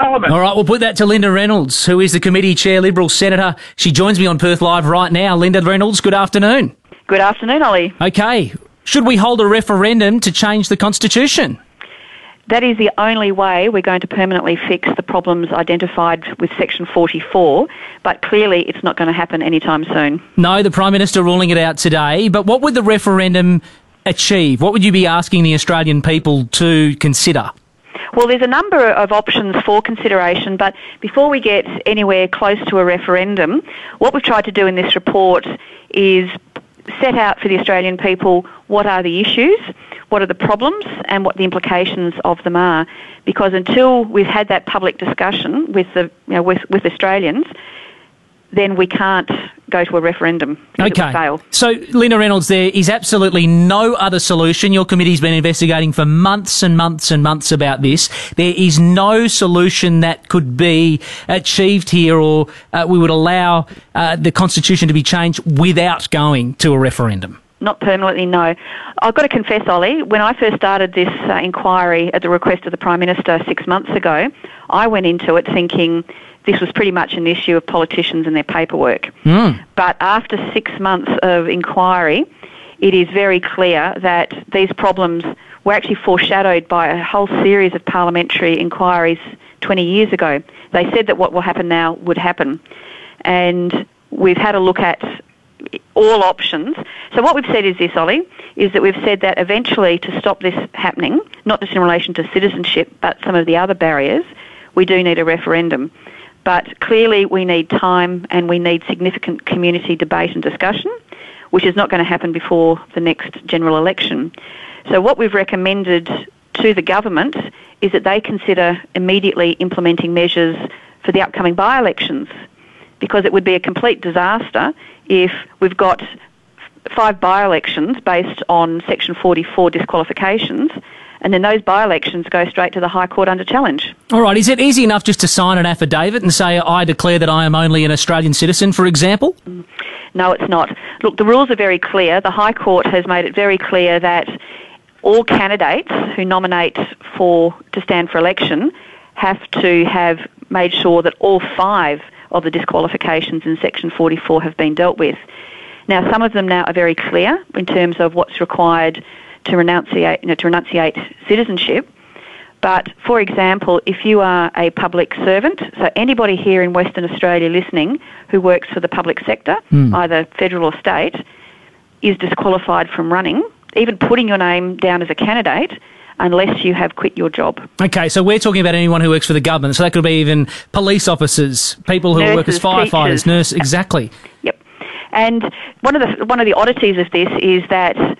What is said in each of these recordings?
Parliament. All right, we'll put that to Linda Reynolds, who is the committee chair, Liberal Senator. She joins me on Perth Live right now. Linda Reynolds, good afternoon. Good afternoon, Ollie. Okay, should we hold a referendum to change the Constitution? That is the only way we're going to permanently fix the problems identified with Section 44, but clearly it's not going to happen anytime soon. No, the Prime Minister ruling it out today, but what would the referendum achieve? What would you be asking the Australian people to consider? Well, there's a number of options for consideration, but before we get anywhere close to a referendum, what we've tried to do in this report is set out for the Australian people what are the issues, what are the problems, and what the implications of them are. Because until we've had that public discussion with with Australians, then we can't go to a referendum. It would fail. So, Linda Reynolds, there is absolutely no other solution. Your committee's been investigating for months and months and months about this. There is no solution that could be achieved here, or we would allow the Constitution to be changed without going to a referendum. Not permanently, no. I've got to confess, Ollie, when I first started this inquiry at the request of the Prime Minister 6 months ago, I went into it thinking this was pretty much an issue of politicians and their paperwork. But after 6 months of inquiry, it is very clear that these problems were actually foreshadowed by a whole series of parliamentary inquiries 20 years ago. They said that what will happen now would happen. And we've had a look at all options. So what we've said is this, Ollie, is that we've said that eventually to stop this happening, not just in relation to citizenship, but some of the other barriers, we do need a referendum. But clearly we need time and we need significant community debate and discussion, which is not going to happen before the next general election. So what we've recommended to the government is that they consider immediately implementing measures for the upcoming by-elections, because it would be a complete disaster if we've got 5 by-elections based on Section 44 disqualifications, and then those by-elections go straight to the High Court under challenge. All right, is it easy enough just to sign an affidavit and say, I declare that I am only an Australian citizen, for example? No, it's not. Look, the rules are very clear. The High Court has made it very clear that all candidates who nominate to stand for election have to have made sure that all 5 of the disqualifications in Section 44 have been dealt with. Now, some of them now are very clear in terms of what's required to renunciate citizenship. But, for example, if you are a public servant, so anybody here in Western Australia listening who works for the public sector, either federal or state, is disqualified from running, even putting your name down as a candidate, unless you have quit your job. Okay, so we're talking about anyone who works for the government. So that could be even police officers, people who work as firefighters, teachers. nurses. Exactly. Yep. And one of the oddities of this is that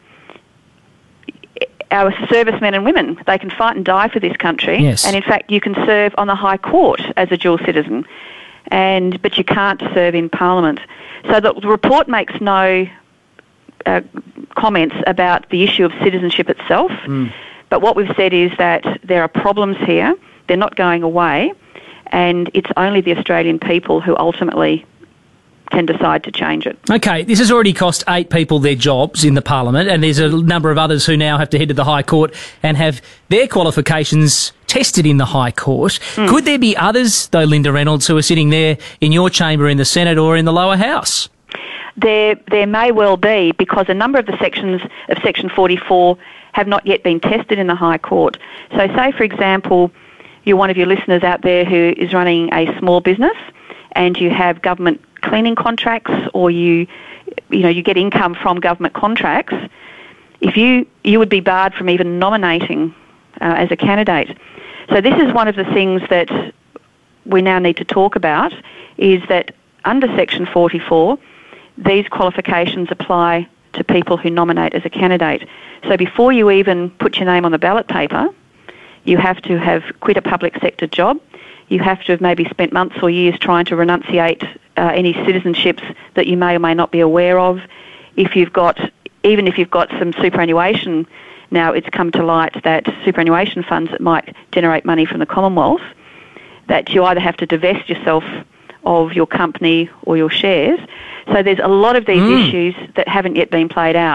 our servicemen and women, they can fight and die for this country. Yes. And in fact, you can serve on the High Court as a dual citizen, but you can't serve in Parliament. So the report makes no comments about the issue of citizenship itself. But what we've said is that there are problems here, they're not going away, and it's only the Australian people who ultimately can decide to change it. Okay, this has already cost 8 people their jobs in the Parliament, and there's a number of others who now have to head to the High Court and have their qualifications tested in the High Court. Could there be others, though, Linda Reynolds, who are sitting there in your chamber in the Senate or in the lower house? There may well be, because a number of the sections of Section 44 have not yet been tested in the High Court. So say, for example, you're one of your listeners out there who is running a small business and you have government cleaning contracts, or you get income from government contracts. If you would be barred from even nominating as a candidate. So this is one of the things that we now need to talk about, is that under Section 44, these qualifications apply to people who nominate as a candidate. So before you even put your name on the ballot paper, you have to have quit a public sector job. You have to have maybe spent months or years trying to renunciate any citizenships that you may or may not be aware of. Even if you've got some superannuation, now it's come to light that superannuation funds that might generate money from the Commonwealth, that you either have to divest yourself of your company or your shares. So there's a lot of these issues that haven't yet been played out.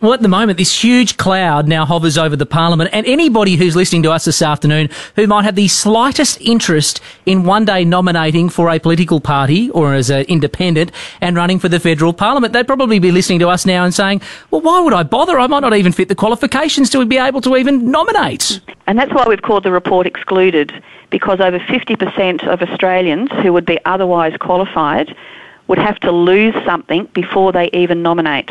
Well, at the moment, this huge cloud now hovers over the Parliament, and anybody who's listening to us this afternoon who might have the slightest interest in one day nominating for a political party or as an independent and running for the federal Parliament, they'd probably be listening to us now and saying, well, why would I bother? I might not even fit the qualifications to be able to even nominate. And that's why we've called the report excluded, because over 50% of Australians who would be otherwise qualified would have to lose something before they even nominate.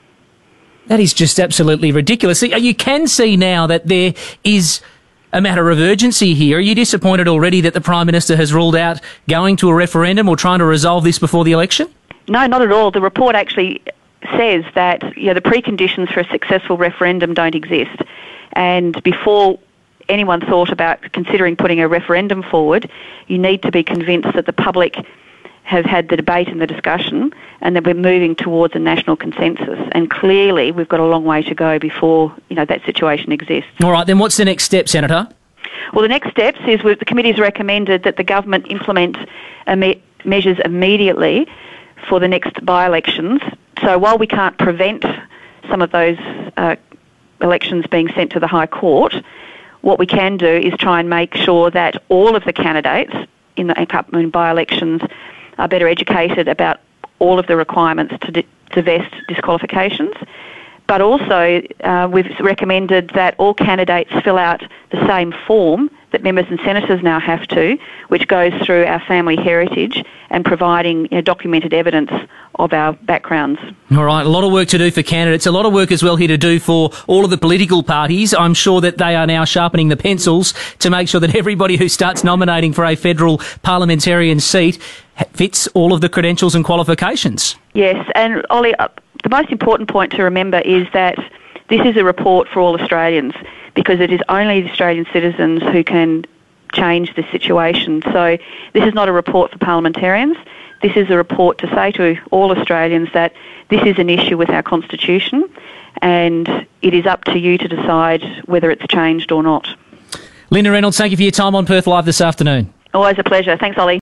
That is just absolutely ridiculous. You can see now that there is a matter of urgency here. Are you disappointed already that the Prime Minister has ruled out going to a referendum or trying to resolve this before the election? No, not at all. The report actually says that the preconditions for a successful referendum don't exist. And before anyone thought about considering putting a referendum forward, you need to be convinced that the public have had the debate and the discussion and that we're moving towards a national consensus. And clearly we've got a long way to go before that situation exists. All right, then what's the next step, Senator? Well, the next steps is the committee's recommended that the government implement measures immediately for the next by-elections. So while we can't prevent some of those elections being sent to the High Court, what we can do is try and make sure that all of the candidates in the upcoming by-elections are better educated about all of the requirements to vest disqualifications. But also, we've recommended that all candidates fill out the same form that members and senators now have to, which goes through our family heritage and providing documented evidence of our backgrounds. All right, a lot of work to do for candidates, a lot of work as well here to do for all of the political parties. I'm sure that they are now sharpening the pencils to make sure that everybody who starts nominating for a federal parliamentarian seat fits all of the credentials and qualifications. Yes, and Ollie, the most important point to remember is that this is a report for all Australians, because it is only Australian citizens who can change the situation. So this is not a report for parliamentarians. This is a report to say to all Australians that this is an issue with our Constitution, and it is up to you to decide whether it's changed or not. Linda Reynolds, thank you for your time on Perth Live this afternoon. Always a pleasure. Thanks, Ollie.